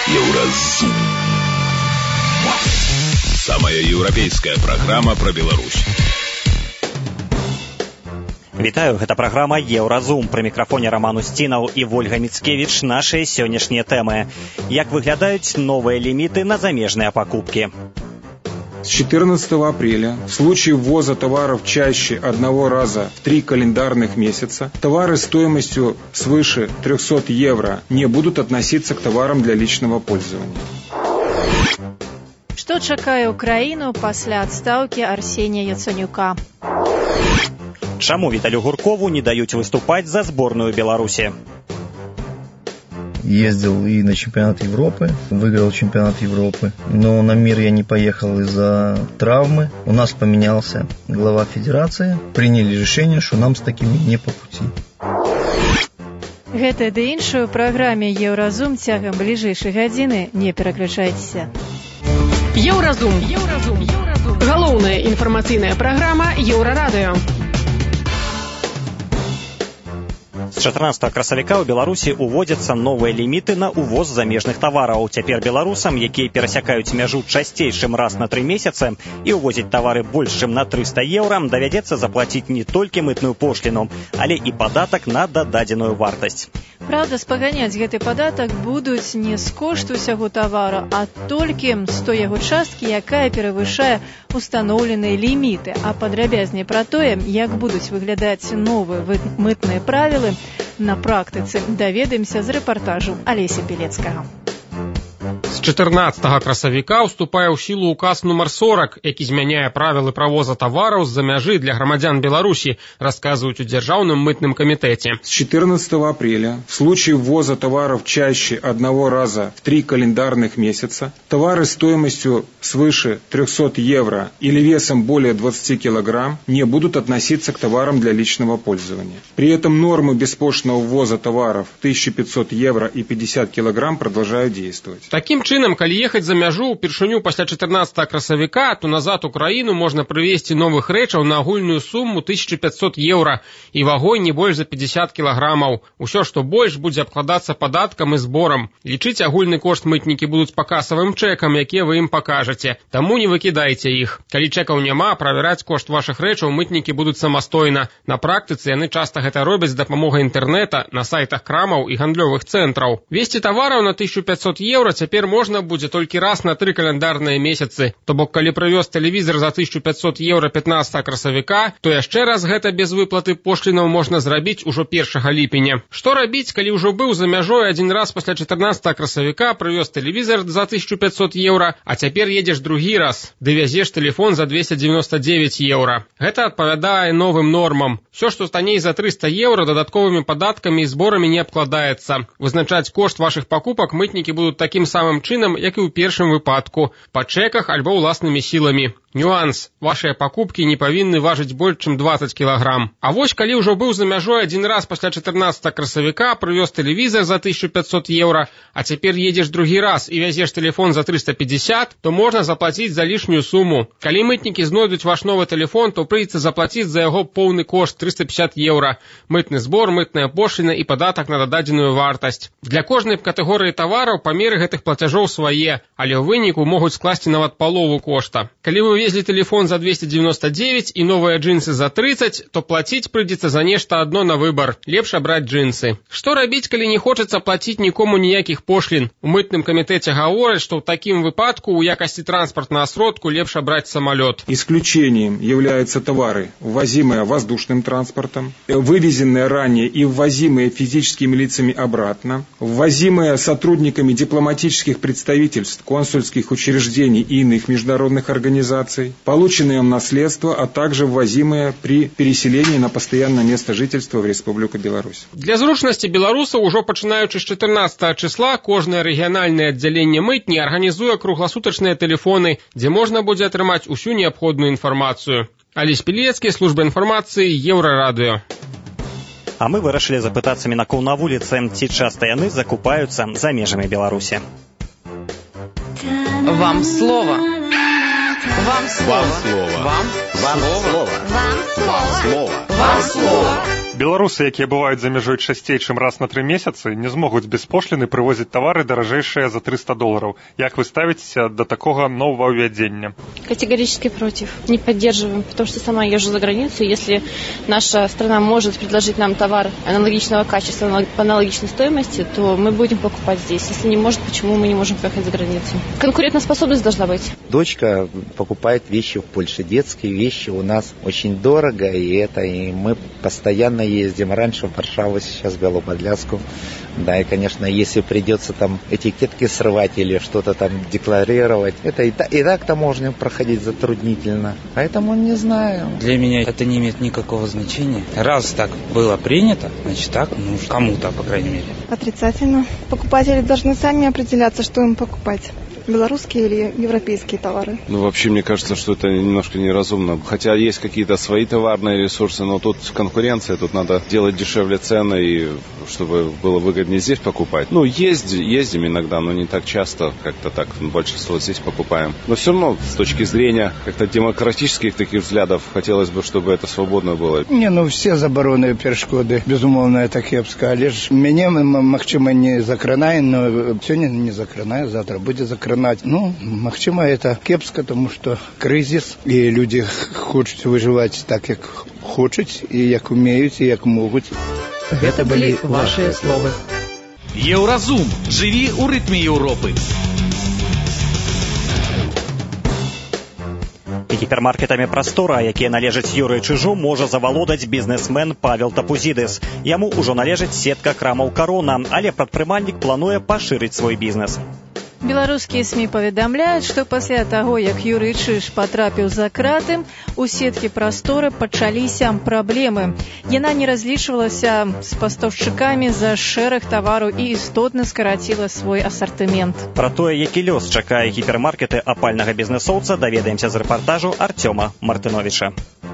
Еўразум. Самая еўрапейская праграма пра Беларусь. Вітаю, гэта праграма «Еўразум». Пры мікрафоне Роман Устинаў і Вольга Мицкевич. Наши сённяшнія тэмы. Як выглядаюць новыя ліміты на замежныя пакупкі? С 14 апреля в случае ввоза товаров чаще одного раза в 3 календарных месяца товары стоимостью свыше 300 евро не будут относиться к товарам для личного пользования. Што чакае Украіну пасля адстаўкі Арсенія Яценюка? Чаму Віталю Гуркову не даюць выступаць за зборную Беларусі? Ездил и на чемпионат Европы, выиграл чемпионат Европы, но на мир я не поехал из-за травмы. У нас поменялся глава федерации, приняли решение, что нам с такими не по пути. Гэта ды іншую праграме «Еўразум» цягам бліжэйшай гадзіны. Не пераключайцеся. Еўразум. Галоўная інфармацыйная праграма Еўрарадыё. З 14 красавіка ў Беларусі уводзяцца новыя ліміты на ўвоз замежных тавараў. Цяпер беларусам, якія перасякаюць мяжу часцей, чым раз на 3 месяцы і ўвозяць тавары больш, чым на 300 еўра, давядзецца заплаціць не толькі мытную пошліну, але і падатак на дададзеную вартасць. Праўда, спаганяць гэты падатак будуць не з кошту ўсяго тавара, а толькі з той яго часткі, якая перавышае устаноўленыя ліміты. А падрабязней пра тое, як будуць выглядаць новыя мытныя правілы на практыцы, даведаемся з рэпартажу Алеся Пелецкага. З 14 красавіка ўступае ў сілу указ нумар 40, які змяняе правілы правоза тавараў з-за мяжы для грамадзян Беларусі, рассказывают у Дзяржаўным мытным комитете. С 14 апреля в случае ввоза товаров чаще одного раза в 3 календарных месяца товары стоимостью свыше 300 евро или весом более 20 килограмм не будут относиться к товарам для личного пользования. При этом нормы беспошлинного ввоза товаров 1500 евро и 50 килограмм продолжают действовать. Таким чынам, калі ехаць за мяжу ўпершыню пасля 14 красавіка, то назад у краіну можна прывезці новых рэчаў на агульную суму 1500 еўра і вагой не больш за 50 кілаграмаў. Усё, што больш, будзе абкладацца падаткам і зборам. Лічыць агульны кошт мытнікі будуць па касавым чэкам, якія вы ім пакажаце. Таму не выкідайце іх. Калі чэкаў няма, правяраць кошт вашых рэчаў мытнікі будуць самастойна. На практыцы яны часта гэта робяць з дапамогай інтэрнэта, на сайтах крамаў і гандлёвых цэнтраў. Везці тавараў на 1500 еўра цяпер можна будзе толькі раз на 3 календарныя месяцы. То бок, калі прывёз тэлевізор за 1500 еўра 15 красавіка, то яшчэ раз гэта без выплаты пошлінаў можна зрабіць ужо 1 ліпеня. Што рабіць, калі ўжо быў за мяжой адзін раз пасля 14 красавіка, прывёз тэлевізор за 1500 еўра, а цяпер едзеш другі раз, ды вязеш тэлефон за 299 еўра. Гэта адпавядае новым нормам. Всё, што танней за 300 еўра, дадатковымі падаткамі і зборамі не абкладаецца. Вызначаць кошт вашых пакупак мытнікі будуць такім самым чынам, як і ў першым выпадку, па чэках альбо ўласнымі сіламі. Нюанс. Вашыя пакупкі не павінны важыць больш, чым 20 кілаграм. А вось калі ўжо быў за мяжой адзін раз пасля 14 красавіка, прывёз тэлевізор за 1500 еўра, а цяпер едзеш другі раз і вязеш тэлефон за 350, то можна заплаціць за лішнюю суму. Калі мытнікі знойдуць ваш новы тэлефон, то прыйдзецца заплаціць за яго поўны кошт 350 еўра. Мытны збор, мытная пошліна і падатак на дададзеную вартасць. Для кожнай катэгорыі тавараў памеры гэтых плацяжоў свае, але ў выніку могуць скласці нават палову кошта. Калі вы везлі тэлефон за 299 і новыя джинсы за 30, то плаціць прыйдзецца за нешта адно на выбар. Лепш абраць джинсы. Што рабіць, калі не хочацца плаціць нікому ніякіх пошлін? У мытным камітэце гавораць, што ў такім выпадку у якасці транспартнага сродку лепш абраць самалёт. Исключением являются товары, ввозимые воздушным транспортом, вывезенные ранее и ввозимые физическими лицами обратно, ввозимые сотрудниками дипломатических представительств, консульских учреждений и иных международных организаций, полученные в наследство, а также ввозимые при переселении на постоянное место жительства в Республику Беларусь. Для зручнасці беларусаў ужо пачынаючы з 14 числа кожнае рэгіянальнае аддзяленне мытні арганізуе кругласутачныя тэлефоны, дзе можна будзе атрымаць усю неабходную інфармацыю. Алесь Пелецкі, служба інфармацыі, Еўрарадыё. А мы вырашылі запытацца мінакоў на вуліцы, ці часта яны закупаюцца за межамі Беларусі. Вам слово. Вам слово. Вам слово. Вам слово. Вам слово. Вам слово. Беларусы, якія бываюць за мяжой часцей, чым раз на 3 месяцы, не змогуць без пошліны прывозіць тавары даражэйшыя за $300. Як вы ставитесь до такого нового введения? Категорически против. Не поддерживаем, потому что сама езжу за границу. Если наша страна может предложить нам товар аналогичного качества по аналогичной стоимости, то мы будем покупать здесь. Если не может, почему мы не можем поехать за границу? Конкурентоспособность должна быть. Дочка покупает вещи в Польше. Детские вещи у нас очень дорого, и мы постоянно ездим. Раньше в Варшаву, сейчас в Белоподляску. Да, и, конечно, если придется там этикетки срывать или что-то там декларировать, это и так таможню проходить затруднительно. Поэтому не знаю. Для меня это не имеет никакого значения. Раз так было принято, значит так нужно. Кому-то, по крайней мере. Отрицательно. Покупатели должны сами определяться, что им покупать. Белорусские или европейские товары? Вообще, мне кажется, что это немножко неразумно. Хотя есть какие-то свои товарные ресурсы, но тут конкуренция, тут надо делать дешевле цены, и чтобы было выгоднее здесь покупать. Ездим иногда, но не так часто, как-то так, большинство здесь покупаем. Но все равно, с точки зрения как-то демократических таких взглядов, хотелось бы, чтобы это свободно было. Все забороны перешкоды, безумовно, это кепска. Але ж меня, магчыма, не закранае, но сегодня не закранае, завтра будет закранать. Магчыма, это кепска, потому что кризис, и люди хочуць выживать так, как хочуць, и як умеют, и як могут. Это были ваши слова. Еўразум. Живи у ритме Европы. Гіпермаркетамі «Прастора», якія належаць Юрыю Чыжу, можа завалодаць бізнесмен Павел Тапузідыс. Яму ўжо належыць сетка крамаў «Карона», але прадпрымальнік плануе пашырыць свой бізнес. Беларускія СМІ паведамляюць, што пасля таго, як Юрый Чыж патрапіў за краты, у сеткі «Прасторы» пачаліся праблемы. Яна не разлічвалася з пастаўшчыкамі за шэраг тавараў і істотна скараціла свой асартымент. Пра тое, які лёс чакае гіпермаркеты апальнага бізнесоўца, даведаемся з рэпартажу Артёма Мартыновича.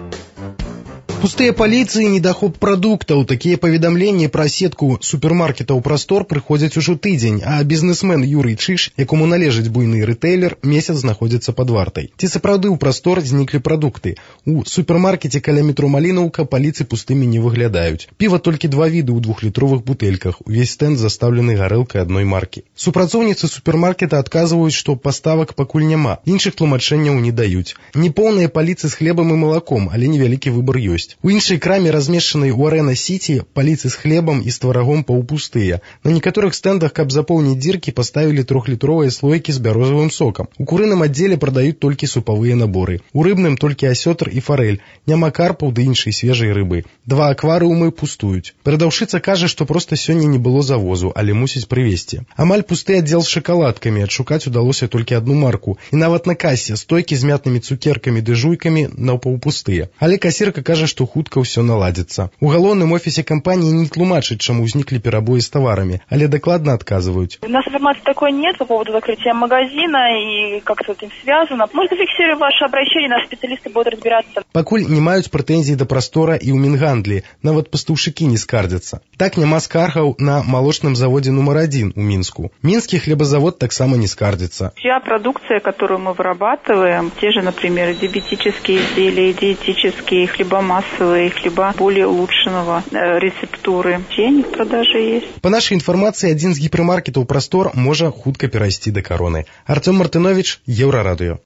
Пустые полиции и недоход продуктов. Такие поведомления про сетку супермаркетаў «Прастор» приходят уже тыдзень, а бизнесмен Юрый Чыж, якому належыць буйны ритейлер, месяц знаходзіцца под вартай. Ці сапраўды ў «Прастор» зніклі продукты. У супермаркете каля метро Малінаўка полиции пустыми не выглядаюць. Пиво только 2 вида ў 2-літровых бутэльках. Увесь стенд заставлены гарэлкай одной марки. Супрацоўніцы супермаркета адказваюць, што паставак пакуль няма. Іншых тлумачэнняў не даюць. Неполная полиция с хлебом и молоком, але невялікі выбор ёсць. У іншай краме, размешчанай у Арэна-Сіці, паліцы з хлебам і з тварагом паўпустыя. На некаторых стендах, каб запоўніць дзіркі, паставілі 3-літровыя слоікі з бярозавым сокам. У курыным аддзеле прадаюць толькі супавыя наборы. У рыбным толькі асётр і фарэль. Няма карпаў ды іншай свежай рыбы. 2 акварыумы пустуюць. Прадаўшыца кажа, што проста сёння не было завозу, але мусіць прывезці. Амаль пусты аддзел з шакаладкамі, адшукаць удалося толькі одну марку. І нават на касе стойкі з мятнымі цукеркамі ды жуйкамі напаўпустыя. Але касірка кажа, што хутка ўсё наладзіцца. У галоўным офісе кампаніі не тлумачаць, чаму ўзніклі перабоі з таварамі, але дакладна адказваюць. У нас информации такой нет по поводу закрытия магазина и как с этим связано. Мы зафиксируем ваше обращение, наши специалисты будут разбираться. Пакуль не маюць прэтэнзій да «Прастора» і ў Мінгандлі, нават пастаўшчыкі не скардзяцца. Так няма скаргаў на малочным заводе номер 1 у Мінску. Мінскі хлебозавод таксама не скардзіцца. Вся продукция, которую мы вырабатываем, те же, например, диабетические изделия, диетические, хлебомассовые, хлеба более улучшенного рецептуры. Тень в продаже есть. По нашей информации, один з гіпермаркетаў «Прастор» можа хутка перайсці да «Кароны». Артём Мартынович, Еўрарадыё.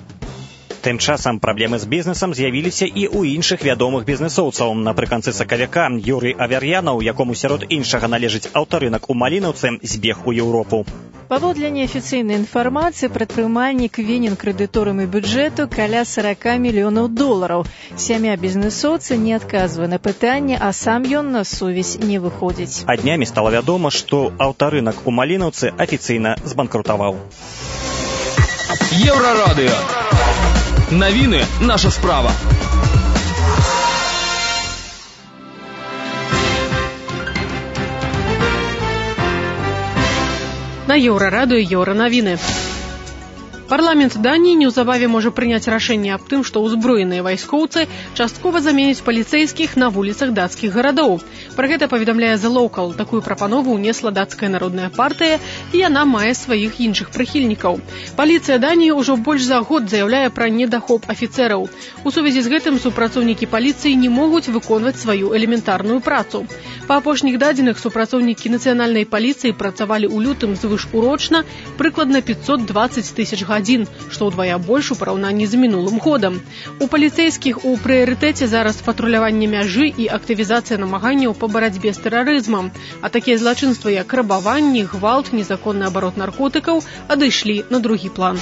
Тым часам праблемы з бізнесам з'явіліся і ў іншых вядомых бізнесоўцаў. Напрыканцы сакавіка Юрый Аверьянаў, якому сярод іншага належыць аўтарынак у Малінаўцы, збег у Еўропу. Паводле неафіцыйнай інфармацыі, прадпрымальнік вінен крэдыторам і бюджэту каля $40 мільёнаў. Сям'я бізнесоўца не адказвае на пытанне, а сам ён на сувязь не выходзіць. А днямі стала вядома, што аўтарынак у Малінаўцы афіцыйна збанкрутаваў. Еўрарадыё. Навіны наша справа. На Еўрарадыё еўранавіны. Парламент Даніі неўзабаве можа прыняць рашэнне аб тым, што ўзброеныя вайскоўцы часткова заменяць паліцэйскіх на вуліцах дацкіх гарадоў. Пра гэта паведамляе The Local. Такую прапанову ўнесла дацкая народная партыя, і яна мае сваіх іншых прыхільнікаў. Паліцыя Даніі ўжо больш за год заяўляе пра недахоп афіцэраў. У сувязі з гэтым супрацоўнікі паліцыі не могуць выконваць сваю элементарную працу. Па апошніх дадзеных супрацоўнікі нацыянальнай паліцыі працавалі ў лютым звышурочна прыкладна 520 000 гадзін, што ўдвая больш у параўнанні з мінулым годам. У паліцэйскіх у прыярытэце зараз патруляванне мяжы і актывізацыя намаганняў по барацьбе з тэрарызмам, а такія злачынствы, як рабаванні, гвалт, незаконны абарот наркотыкаў адышлі на другі план.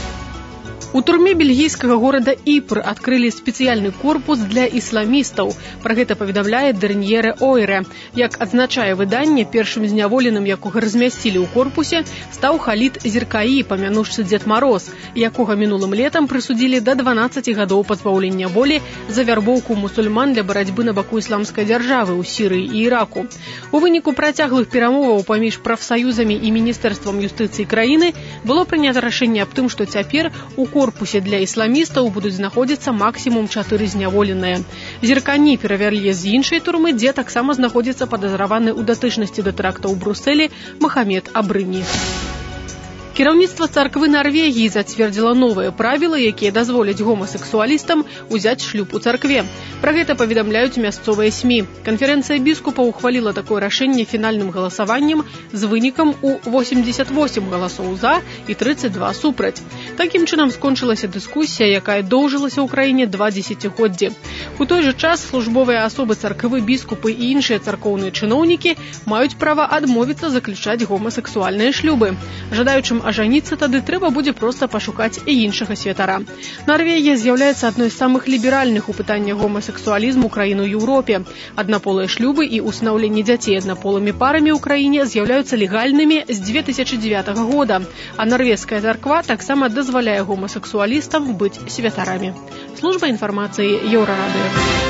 У турме бельгійскага горада Іпр адкрылі спецыяльны корпус для ісламістаў. Пра гэта паведамляе Dernière Heure. Як адзначае выданне, першым зняволеным, якога размясцілі ў корпусе, стаў Халід Зеркаі, памянушцы Дзед Мароз, якога мінулым летам прысудзілі да 12 гадоў пазбаўлення волі за вярбоўку мусульман для барацьбы на баку ісламскай дзяржавы ў Сірыі і Іраку. У выніку працяглых перамоваў паміж прафсаюзамі і міністэрствам юстыцыі краіны было прынята рашэнне аб тым, што цяпер у корпусе для ісламістаў будуць знаходзіцца максімум 4 зняволеныя. Зеркані перавялі з іншай турмы, дзе таксама знаходзіцца падазраваны ў датычнасці да тэракта ў Брусэлі Махамед Абрыні. Кіраўніцтва царквы Нарвегіі зацвердзіла новыя правілы, якія дазволяць гомасексуалістам узяць шлюб у царкве. Пра гэта паведамляюць мясцовыя СМІ. Канферэнцыя біскупаў ухваліла такое рашэнне фінальным галасаваннем з вынікам у 88 галасоў за і 32 супраць. Такім чынам скончылася дыскусія, якая доўжылася ў краіне 2 дзесяцігоддзі. У той жа час службовыя асобы царквы, біскупы і іншыя царкоўныя чыноўнікі маюць права адмовіцца заключаць гомасексуальныя шлюбы. Жадаючым ажаніцца тады трэба будзе проста пашукаць і іншага святара. Нарвегія з'яўляецца адной з самых ліберальных у пытаннях гомасексуалізму краін у Еўропе. Аднаполыя шлюбы і ўстанаўленне дзяцей аднаполымі парамі ў краіне з'яўляюцца легальнымі з 2009 года, а нарвежская царква таксама дазваляе гомасексуалістам быць святарамі. Служба інфармацыі Еўрарадыё.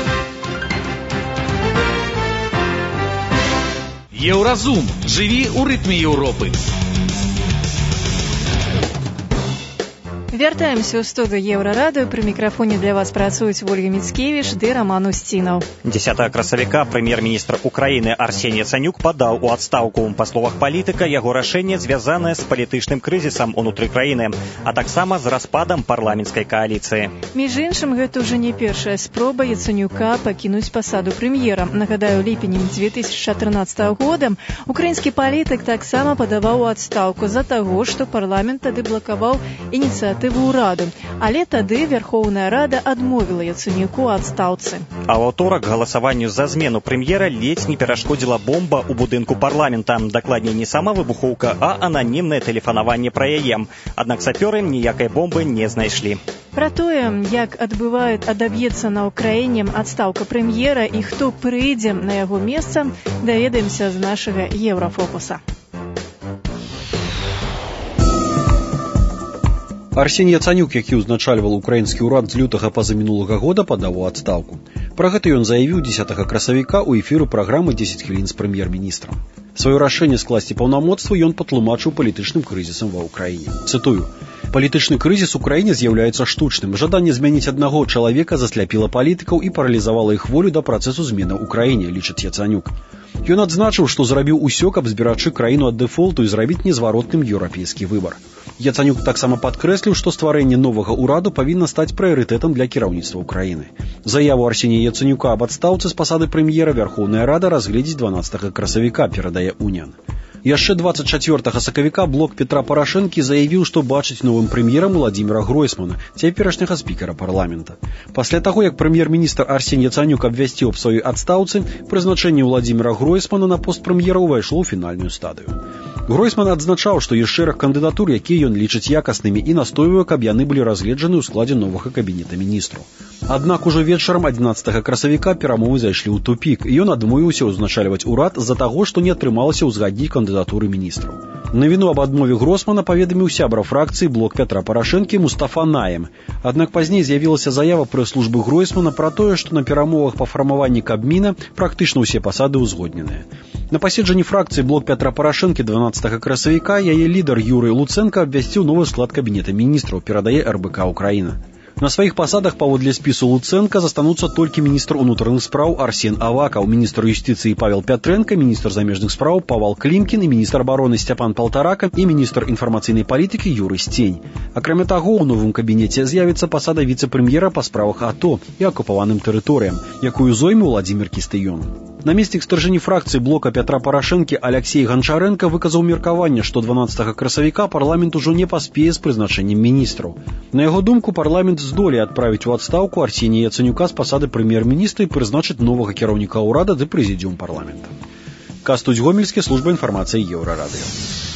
Еўразум. Жыві ў рытме Еўропы. Вяртаемся ў студыю Еўрарадыё. Пры мікрафоне для вас працуюць Ольга Міцкевіч ды Роман Усцінаў. 10 красавіка прэм'ер-міністр Украіны Арсеній Яцанюк падаў у адстаўку. Па словах палітыка, яго рашэнне звязанае з палітычным крызісам унутры краіны, а таксама з распадам парламенцкай кааліцыі. Між іншым, гэта ўжо не першая спроба Яцанюка пакінуць пасаду прэм'ера. Нагадаю, ліпенем 2014 года украінскі палітык таксама падаваў у адстаўку з-за таго, што парламент тады блакаваў ініцыятыву ўраду, але тады Верхоўная Рада адмовіла Яцанюку адстаўцы. А ў аўторак галасаванню за змену прэм'ера ледзь не перашкодзіла бомба ў будынку парламента. Дакладней, не сама выбухоўка, а ананімнае тэлефанаванне пра яе. Аднак сапёры ніякай бомбы не знайшлі. Пра тое, як адаб'ецца на ўкраіне адстаўка прэм'ера і хто прыйдзе на яго месца, даведаемся з нашага Еўрафокуса. Арсеній Яцанюк, які ўзначальваў украінскі ўрад з лютага пазамінулага года, падаў у адстаўку. Пра гэта ён заявіў 10 красавіка ў эфіру праграмы «10 хвілін з прэм'ер-міністрам». Сваё рашэнне скласці паўнамоцтвы ён патлумачыў палітычным крызісам ва ўкраіне. Цытую: «Палітычны крызіс у краіне з'яўляецца штучным. Жаданне змяніць аднаго чалавека засляпіла палітыкаў і паралізавала іх волю да працэсу змены ў краіне», лічыць Яцанюк. Ён адзначыў, што зрабіў усё, каб зберагчы краіну ад дэфолту і зрабіць незваротным еўрапейскі выбар. Яцанюк таксама падкрэсліў, што стварэнне новага ўраду павінна стаць прыярытэтам для кіраўніцтва ўкраіны. Заяву Арсенія Яцанюка аб адстаўцы з пасады прэм'ера Верхоўная Рада разгледзіць 12 красавіка, перадае Унян. Яшчэ 24 сакавіка блок Петра Парашэнкі заявіў, што бачыць новым прэм'ерам Владзіміра Гройсмана, цяперашняга спікера парламента. Пасля таго, як прэм'ер-міністр Арсеній Яцанюк абвясціў аб сваёй адстаўцы, прызначэнне Владзіміра Гройсмана на пост прэм'ера ўвайшло ў фінальную стадыю. Гройсман адзначаў, што ёсць шэраг кандыдатур, якія ён лічыць якаснымі, і настойвае, каб яны былі разгледжаны ў складзе новага кабінета міністраў. Аднак ужо вечарам 11 красавіка перамовы зайшлі ў тупік, і ён адмовіўся ўзначальваць урад з-за таго, што не атрымалася ўзгадніць кандыдатуры міністраў. Навіну аб адмове Гройсмана паведаміў сябра фракцыі блок Петра Парашэнкі Мустафа Наем. Аднак пазней з'явілася заява прэс-службы Гройсмана пра тое, што на перамовах па фармаванні Кабміна практычна ўсе пасады ўзгодненыя. На паседжанні фракцыі блок Петра Парашэнкі 12 красавіка яе лідар Юрый Луценко абвясціў новы склад кабінета міністраў, перадае РБК Украіна. На сваіх пасадах паводле спісу Луценка застануцца толькі міністр унутраных спраў Арсен Авакаў, міністр юстыцыі Павел Пятрэнка, міністр замежных спраў Павал Клімкін і міністр абароны Сцяпан Палтарака і міністр інфармацыйнай палітыкі Юрый Стень. Акрамя таго, у новым кабінеце з'явіцца пасада віцэ-прэм'ера па справах АТО і акупаваным тэрыторыям, якую зойме Владзімір Кістыён. Намеснік старшыні фракцыі блока Пятра Парашэнкі Алексей Ганчаренко выказаў меркаванне, што 12 красавіка парламент ужо не паспее з прызначэннем міністраў. На яго думку, парламент здолее адправіць у адстаўку Арсенія Яцэнюка з пасады прэм'ер-міністра і прызначыць новага кіраўніка ўрада ды прэзідыум парламента. Кастусь Гомельскі, служба інфармацыі Еўрарадыё.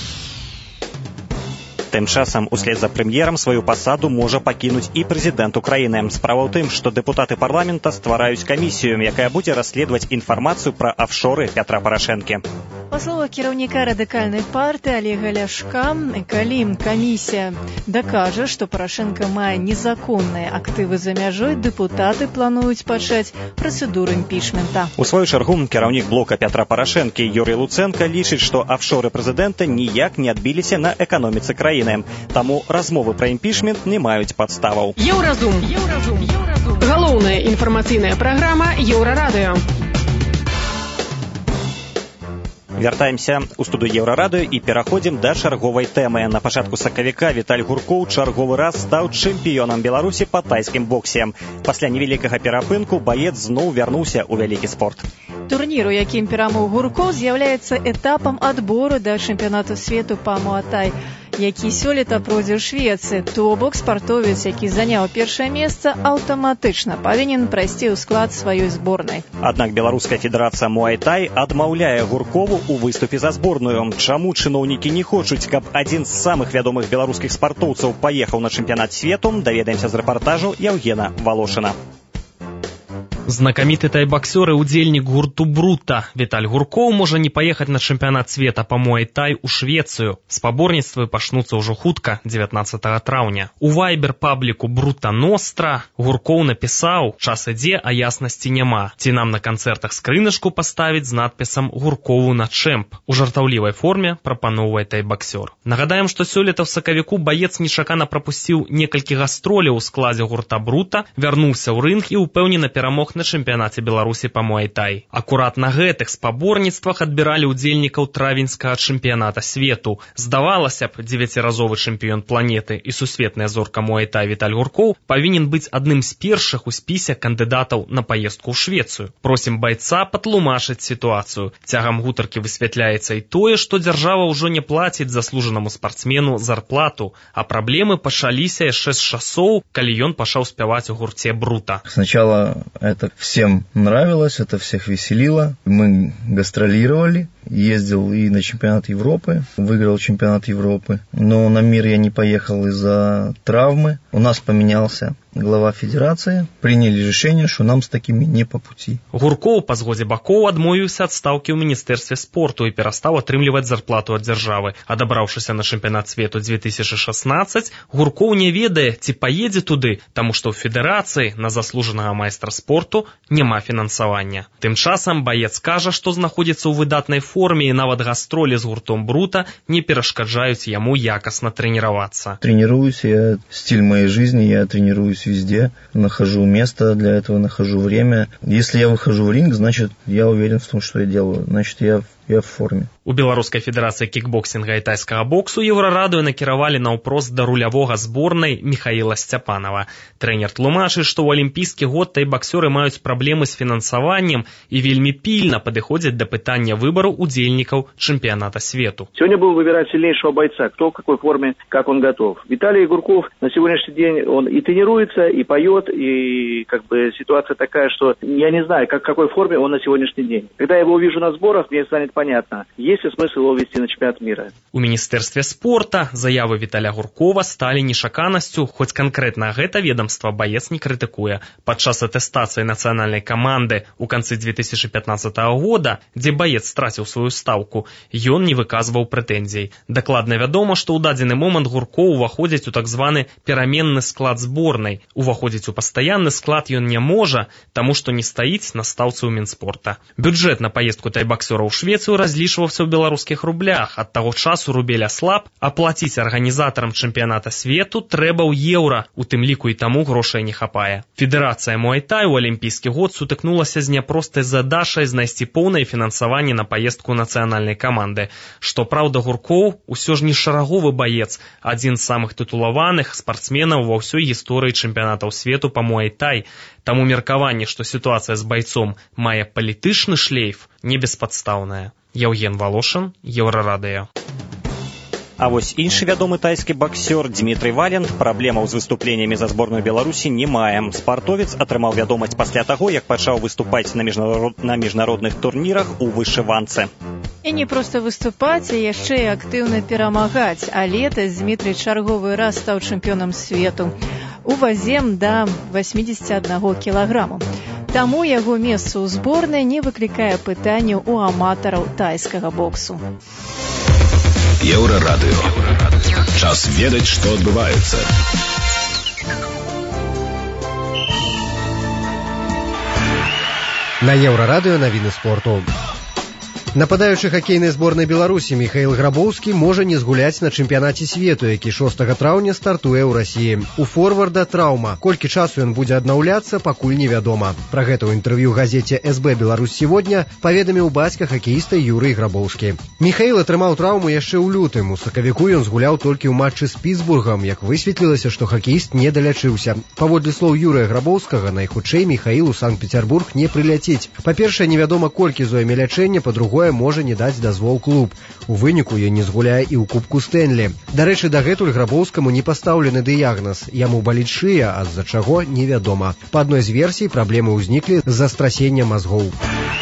Тым часам, услед за прэм'ерам сваю пасаду можа пакінуць і прэзідэнт Украіны. Справа ў тым, што дэпутаты парламента ствараюць камісію, якая будзе расследаваць інфармацыю пра афшоры Пятра Парашэнкі. Па словах кіраўніка радыкальнай партыі Олега Ляшка, калі камісія дакажа, што Парашэнка мае незаконныя актывы за мяжой, дэпутаты плануюць пачаць працэдуру імпічмента. У сваю чаргу, кіраўнік блока Пятра Парашэнкі Юрый Луценка лічыць, што афшоры прэзідэнта ніяк не адбіліся на эканоміцы краіны. Таму размовы пра імпічмент не маюць падставаў. Еўразум. Галоўная інфармацыйная праграма Еўрарадыё. Вяртаемся ў студыю Еўрарадыё і пераходзім да чарговай тэмы. На пачатку сакавіка Віталь Гуркоў чарговы раз стаў чэмпіёнам Беларусі па тайскім боксе. Пасля невялікага перапынку баец зноў вярнуўся ў вялікі спорт. Турнір, у якім перамог Гуркоў, з'яўляецца этапам адбору да чэмпіянату свету па муай-тай, які сёлета пройдзе ў Швецыі. То бок спартовец, які заняў першае месца, аўтаматычна павінен прайсці ў склад сваёй зборнай. Аднак Беларуская федэрацыя муай-тай адмаўляе Гуркову у выступе за зборную. Чаму чыноўнікі не хочуць, каб адзін з самых вядомых беларускіх спартоўцаў паехаў на чэмпіянат свету, даведаемся з рэпартажу Яўгена Волошина. Знакаміты тайбаксёр і удзельнік гурту «Брута» Віталь Гуркоў можа не паехаць на чэмпіянат света па муай-тай у Швецыю. Спаборніцтвы пачнуцца ўжо хутка, 19 траўня. У вайбер-пабліку «Брута Ностра» Гуркоў напісаў: «Час ідзе, а яснасці няма. Ці нам на канцэртах скрыначку паставіць з надпісам «Гуркову на чэмп». У жартаўлівай форме прапаноўвае тайбаксёр. Нагадаем, што сёлета ў сакавіку баец нечакана прапусціў некалькі гастроляў у складзе гурта «Брута», вярнуўся ў рынг і ўпэўнена перамог на чэмпіянаце Беларусі па муай-тай. Акурат на гэтых спаборніцтвах адбіралі удзельнікаў травеньскага чэмпіяната свету. Здавалася б, 9-разовы чэмпіён планеты і сусветная зорка муай-тай Віталь Гуркоў павінен быць адным з першых у спісе кандыдатаў на паездку ў Швецыю. Просім байца патлумачыць сітуацыю. Цягам гутаркі высвятляецца і тое, што дзяржава ўжо не плаціць заслужанаму спартсмену зарплату, а праблемы пачаліся яшчэ з часоў, калі ён пачаў спяваць у гурце «Брута». Сначала это всем нравилось, это всех веселило. Мы гастролировали, ездил и на чемпионат Европы, выиграл чемпионат Европы. Но на мир я не поехал из-за травмы. У нас поменялся глава федерации. Приняли решение, что нам с такими не по пути. Гуркоў па згодзе бакоў адмовіўся ад стаўкі ў міністэрстве спорту і перастаў атрымліваць зарплату ад дзяржавы. Адабраўшыся на чэмпіянат свету 2016, Гуркоў не ведае, ці паедзе туды, таму што ў федэрацыі на заслужанага майстра спорту няма фінансавання. Тым часам баец кажа, што знаходзіцца ў выдатнай форме і нават гастролі з гуртом «Брута» не перашкаджаюць яму якасна трэніравацца. Тренируюсь, я стиль моей жизни, я тренируюсь везде, нахожу место для этого, нахожу время. Если я выхожу в ринг, значит, я уверен в том, что я делаю, значит, я в форме. У Беларускай федэрацыі кікбоксінга і тайскага боксу Еўрарадыё накіравалі наўпрост да рулявога зборнай Міхаіла Сцяпанова. Трэнер тлумачыць, што ў алімпійскі год тайбаксёры маюць праблемы з фінансаваннем і вельмі пільна падыходзяць да пытання выбару удзельнікаў чэмпіяната свету. Сегодня был выбирать сильнейшего бойца, кто в какой форме, как он готов. Виталий Гурков на сегодняшний день, он и тренируется, и поет, и как бы ситуация такая, что я не знаю, в какой форме он на сегодняшний день. Когда я его увижу на сборах, мне станет понятно, есть ли смысл его вести на чемпионат мира. У міністэрстве спорта заявы Віталя Гуркова сталі нечаканасцю, хоць канкрэтна гэта ведомства баец не крытыкуе. Падчас атэстацыі нацыянальнай каманды ў канцы 2015 года, дзе баец страціў сваю стаўку, ён не выказваў прэтэнзій. Дакладна вядома, што ў дадзены момант Гуркоў уваходзіць у так званы пераменны склад зборнай. Уваходзіць у пастаянны склад ён не можа, таму што не стаіць на стаўцы ў Мінспорта. Бюджэт на паездку тайбаксёра ў Швецыю разлічваўся лічыцца ў беларускіх рублях. Ад таго часу рубель аслаб, а плаціць арганізатарам чэмпіяната свету трэба ў еўра, у тым ліку і таму грошай не хапае. Федэрацыя Муай-тай у алімпійскі год сутыкнулася з няпростай задачай знайсці поўнае фінансаванне на паездку нацыянальнай каманды. Што праўда, Гуркоў усё ж не шараговы баец, адзін з самых тытулаваных спартсменаў ва ўсёй гісторыі чэмпіянатаў свету па Муай-тай. Таму меркаванне, што сітуацыя з байцом мае палітычны шлейф, не беспадстаўнае. Яўген Валошын, Еўрарадыё. А вось іншы вядомы тайскі баксёр Дмітрый Валент праблемаў з выступленнямі за зборную Беларусі не мае. Спартовец атрымаў вядомасць пасля таго, як пачаў выступаць на міжнародных турнірах у вышыванцы. І не проста выступаць, а яшчэ і актыўна перамагаць. А летась Дмітрый чарговы раз стаў чэмпіёнам свету у вазе да 81 кілаграма. Таму яго месца ў зборнай не выклікае пытанняў у аматараў тайскага боксу. Еўрарадыё. Час ведаць, што адбываецца. На Еўрарадыё навіны спорту. Нападаючы хакейнай зборнай Беларусі Міхаіл Грабоўскі можа не згуляць на чэмпіянаце свету, які 6 траўня стартуе ў Расіі. У форварда траўма. Колькі часу ён будзе аднаўляцца, пакуль невядома. Пра гэта ў інтэрв'ю газеце СБ «Беларусь сегодня» паведаміў бацька хакеіста Юрый Грабоўскі. Міхаіл атрымаў траўму яшчэ ў лютым. У сакавіку ён згуляў толькі ў матчы з Пітсбургам, як высветлілася, што хакеіст не далячыўся. Паводле слоў Юрыя Грабоўскага, найхутчэй Міхаіл у Санкт-Петербург не прыляціць. Па-першае, невядома, колькі зойме лячэнне, па-другое, можа не даць дазвол клуб. У выніку ён не згуляе і ў кубку Стэнлі. Дарэчы, дагэтуль Грабоўскаму не пастаўлены дыягназ. Яму баліць шыя, а з-за чаго невядома. Па адной з версій, праблемы ўзніклі з-за страсення мазгоў.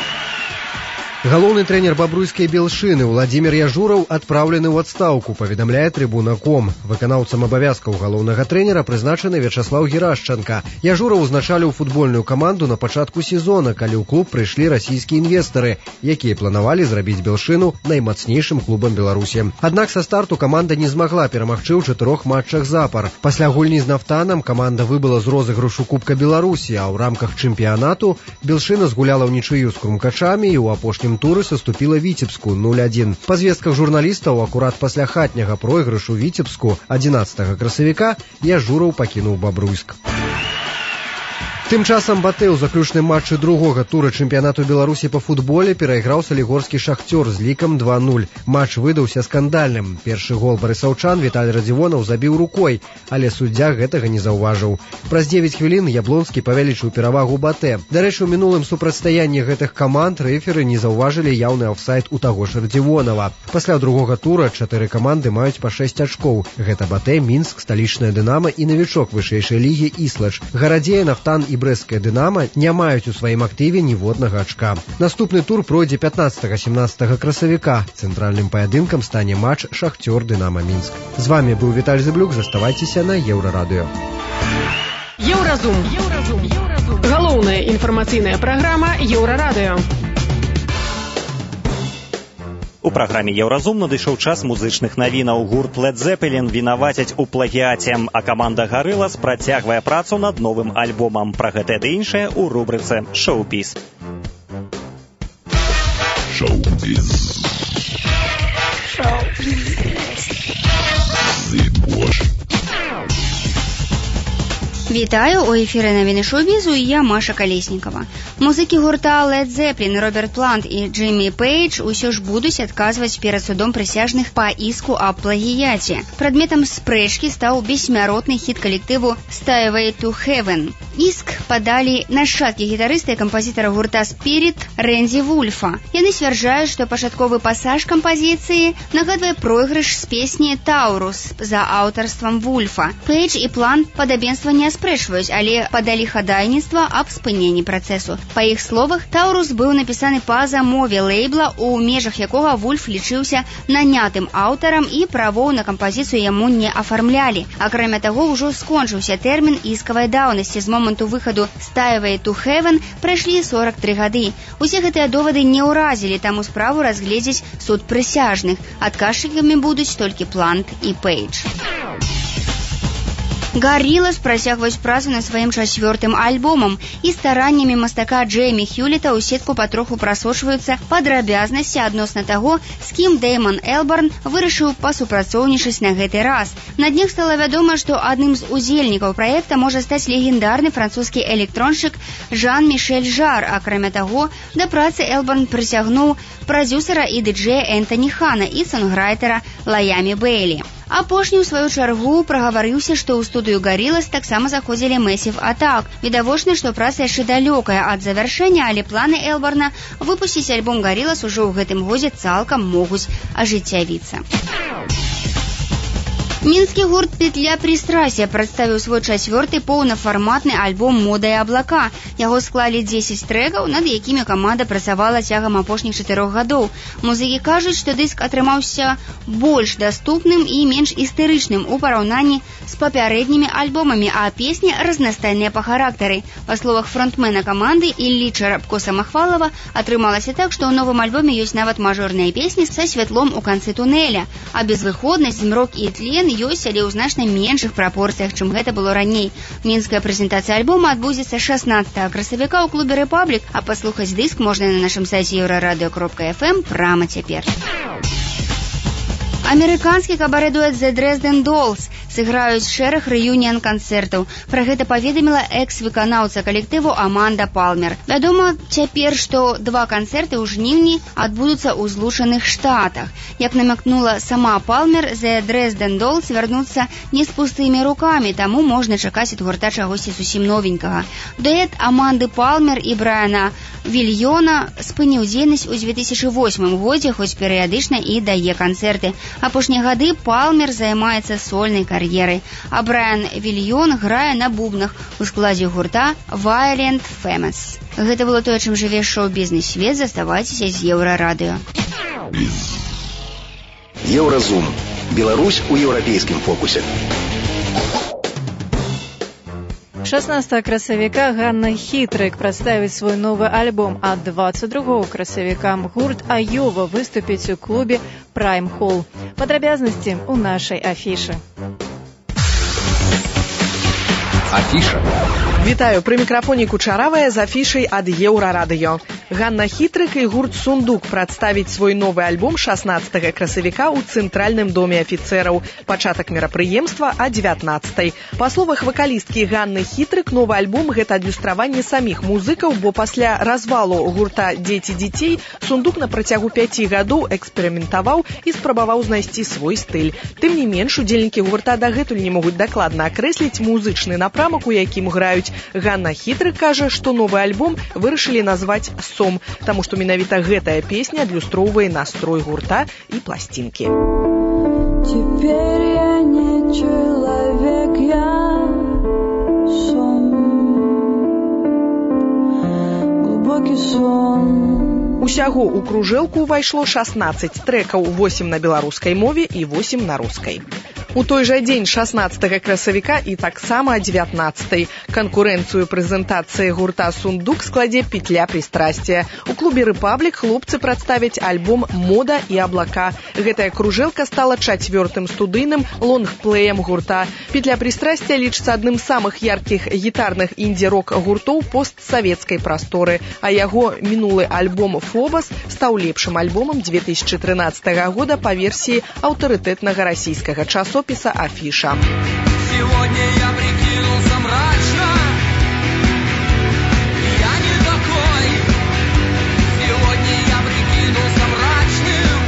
Галоўны трэнер бабруйскай Белшыны Владзімір Яжураў адпраўлены ў адстаўку, паведамляе Трыбуна.ком. Выканаўцам абавязкаў галоўнага трэнера прызначаны Вячаслаў Герашчанка. Яжураў узначаліў футбольную каманду на пачатку сезона, калі ў клуб прыйшлі расійскія інвестары, якія планавалі зрабіць Белшыну наймацнейшым клубам Беларусі. Аднак са старту каманда не змагла перамагчы ў 4 матчах запар. Пасля гульні з Нафтанам каманда выбыла з розыгрышу Кубка Беларусі, а ў рамках чэмпіянату Белшына згуляла ўнічыю з Крумкачамі і ў апошнім туры саступіла Віцебску 0-1. Па звестках журналістаў, акурат пасля хатняга пройгрышу Віцебску 11 красавіка Яжураў пакінуў Бабруйск. Тым часам Батэ ў заключным матчы другога тура чэмпіянату Беларусі па футболе перайграў салігорскі Шахцёр з лікам 2-0. Матч выдаўся скандальным. Першы гол барысаўчан Віталь Радзівонаў забіў рукой, але суддзя гэтага не заўважыў. Праз 9 хвілін Яблонскі павялічыў перавагу Батэ. Дарэчы, у мінулым супрацьстаянні гэтых каманд рэферы не заўважылі яўны офсайд у таго ж Радзівонава. Пасля другога тура 4 каманды маюць па 6 ачкоў. Гэта Батэ, Мінск, сталічная Дынама і навічок вышэйшай лігі Іслач. Гарадзея, Нафтан і брэсцкая Дынама не маюць у сваім актыве ніводнага ачка. Наступны тур пройдзе 15-17 красавіка. Цэнтральным паядынкам стане матч Шахцёр-Дынама Мінск. З вами быў Віталь Зыблюк. Заставайцеся на Еўрарадыё. Еўразум. Галоўная інфармацыйная праграма Еўрарадыё. У праграме «Еўразум» надышоў час музычных навінаў. Гурт Led Zeppelin вінавацяць у плагіаце, а каманда Gorillaz працягвае працу над новым альбомам. Пра гэта ды іншае ў рубрыцы «Шоу-біз». Шоу-біз. Вітаю, у эфіры навіны шоу-бізу і я, Маша Калеснікава. Музыкі гурта Led Zeppelin, Роберт Плант і Джиммі Пейдж усё ж будуць адказваць перад судом прысяжных па іску аб плагіяце. Прадметам спрэчкі стаў бессмяротны хіт калектыву Stairway to Heaven. Іск падалі нашчадкі гітарыста і кампазітара гурта Spirit Рэнді Вульфа. Яны сцвярджаюць, што пачатковы пасаж кампазіцыі нагадвае пройгрыш з песні «Таурус» за аўтарствам Вульфа. Пейдж і Плант падабенства не спрэчваюць, але падалі хадайніцтва аб спыненні працэсу. Па іх словах, «Таурус» быў напісаны па замове лейбла, у межах якога Вульф лічыўся нанятым аўтарам і правоў на кампазіцыю яму не афармлялі. Акрамя таго, ўжо скончыўся тэрмін іскавай даўнасці. З моманту выхаду «Stairway to Heaven» прайшлі 43 гады. Усе гэтыя довады не ўразілі, таму справу разгледзіць суд прысяжных. Адказчыкамі будуць толькі Плант і Пейдж. Гориллаз працягваюць працу над сваім 4-м альбомам, і стараннямі мастака Джеймі Хьюлета ў сетку патроху прасочваюцца падрабязнасці адносна таго, з кім Дэйман Элбарн вырашыў пасупрацоўнічаць на гэты раз. На днях стала вядома, што адным з удзельнікаў праекта можа стаць легендарны французскі электроншчык Жан-Мішэль Жар. Акрамя таго, да працы Элбарн прыцягнуў прадзюсара і дыджэя Энтані Хана і сонграйтера Лаямі Бэйлі. Апошні, у сваю чаргу, прагаварыўся, што ў студыю Гориллаз таксама заходзілі Massive Attack. Відавочна, што праца яшчэ далёкая ад завяршэння, але планы Элбарна выпусціць альбом Гориллаз ужо ў гэтым годзе цалкам могуць ажыццявіцца. Мінскі гурт «Петля пристрасия» прадставіў свой 4-й поўнафарматны альбом «Мода і аблака». Яго склалі 10 трэкаў, над якімі каманда працавала цягам апошніх 4 гадоў. Музыкі кажуць, што дыск атрымаўся больш даступным і менш істэрычным у параўнанні з папярэднімі альбомамі, а песні разнастайныя па характары. Па словах фронтмена каманды Іллі Чарапко-Самахвалова, атрымалася так, што ў новым альбоме ёсць нават мажорныя песні са святлом у канцы тунэля, а безвыходнасць, змрок і тлен ёсць, але ў значна меншых прапорцыях, чым гэта было раней. Мінская прэзентацыя альбома адбудзецца 16 красавіка ў клубе «Рэпаблік», а паслухаць дыск можна на нашым сайце euradio.fm прама цяпер. Амерыканскі кабарэ-дуэт The Dresden Dolls сыграюць шэраг рэюніян-канцэртаў. Пра гэта паведаміла экс-выканаўца калектыву Аманда Палмер. Вядома цяпер, што 2 канцэрты ў жніўні адбудуцца ў Злучаных Штатах. Як намякнула сама Палмер, The Dresden Dolls вярнуцца не з пустымі рукамі, таму можна чакаць ад гурта чагосьці зусім новенькага. Дуэт Аманды Палмер і Брайана Вільёна спыніў дзейнасць у 2008 годзе, хоць перыядычна і дае канцэрты. Апошнія гады Палмер займаецца сольнай кар'ерай, а Брайан Вільён грае на бубнах у складзе гурта Violent Femmes. Гэта было тое, чым жыве шоу-бізнес-свет. Заставайцеся з Еўрарадыё. Еўразум. Беларусь у еўрапейскім фокусе. 16 красавіка Ганна Хітрык прадставіць свой новы альбом, а 22 красавіка гурт Айова выступіць у клубе Prime Hall. Падрабязнасці ў нашай афішы. Афіша. Вітаю, пры мікрафоне Кучаравая з афішай ад Еўрарадыё. Ганна Хітрык і гурт «Сундук» прадставіць свой новы альбом 16 красавіка ў Цэнтральным доме афіцэраў. Пачатак мерапрыемства а 19-й. Па словах вакалісткі Ганны Хітрык, новы альбом – гэта адлюстраванне саміх музыкаў, бо пасля развалу гурта «Дзеці дзяцей» «Сундук» на працягу 5 гадоў эксперыментаваў і спрабаваў знайсці свой стыль. Тым не менш, удзельнікі гурта дагэтуль не могуць дакладна акрэсліць музычны напрамак, у якім граюць. Ганна Хітрык кажа, што новы альбом вырашылі назваць «Сом», таму што менавіта гэтая песня адлюстроўвае настрой гурта і пласцінкі. Теперь я не человек, я сон, глубокий сон. Усяго ў кружэлку ўвайшло 16 трэкаў, 8 на беларускай мове і 8 на рускай. У той жа дзень 16 красавіка і таксама 19-й. Канкурэнцыю прэзентацыі гурта «Сундук» складзе «Петля пристрастия». У клубе «Рэпаблік» хлопцы прадставяць альбом «Мода і аблака». Гэтая кружэлка стала 4-м студыйным лонгплеем гурта. «Петля пристрастия» лічыцца адным з самых яркіх гітарных інді-рок гуртоў постсавецкай прасторы, а яго мінулы альбом «Фобос» стаў лепшым альбомам 2013 года па версіі аўтарытэтнага расійскага часопіса «Афіша». Сегодня я прикинулся мрачно, я не такой. Сегодня я прикинулся мрачным,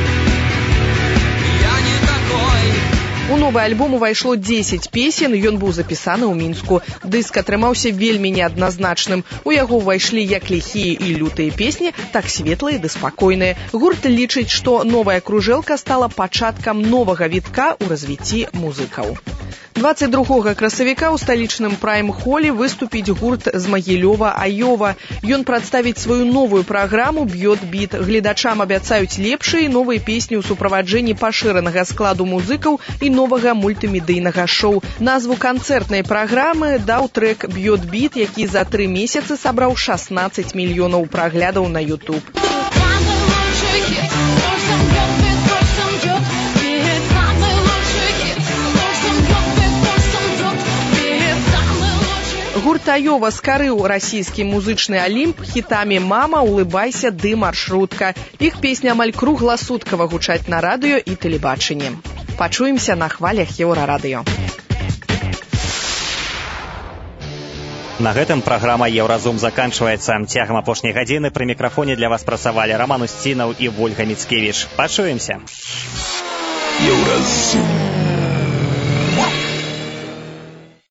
я не такой. У новы альбом увайшло 10 песен, ён быў запісаны ў Мінску. Дыск атрымаўся вельмі неадназначным. У яго ўвайшлі як ліхія і лютыя песні, так светлыя ды спакойныя. Гурт лічыць, што новая кружэлка стала пачаткам новага вітка ў развіцці музыкаў. 22 красавіка ў сталічным прайм-холе выступіць гурт з Магілёва Айова. Ён прадставіць сваю новую праграму «Б'ёт біт». Гледачам абяцаюць лепшыя і новыя песні ў суправаджэнні пашыранага складу музыкаў і новага мультымедыйнага шоу. Назву канцэртнай праграмы даў трэк «Б'ёт біт», які за 3 месяцы сабраў 16 мільёнаў праглядаў на YouTube. пастаёва скарыў расійскі музычны алімп хітамі «Мама», «Улыбайся» ды «Маршрутка». Іх песні амаль кругласуткава гучаць на радыё і тэлебачанні. Пачуемся на хвалях Еўрарадыё. На гэтым праграма «Еўразум» заканчваецца. Цягам апошняй гадзіны пры мікрафоне для вас працавалі Роман Устінаў і Вольга Міцкевіч. Пачуемся. Еўразум.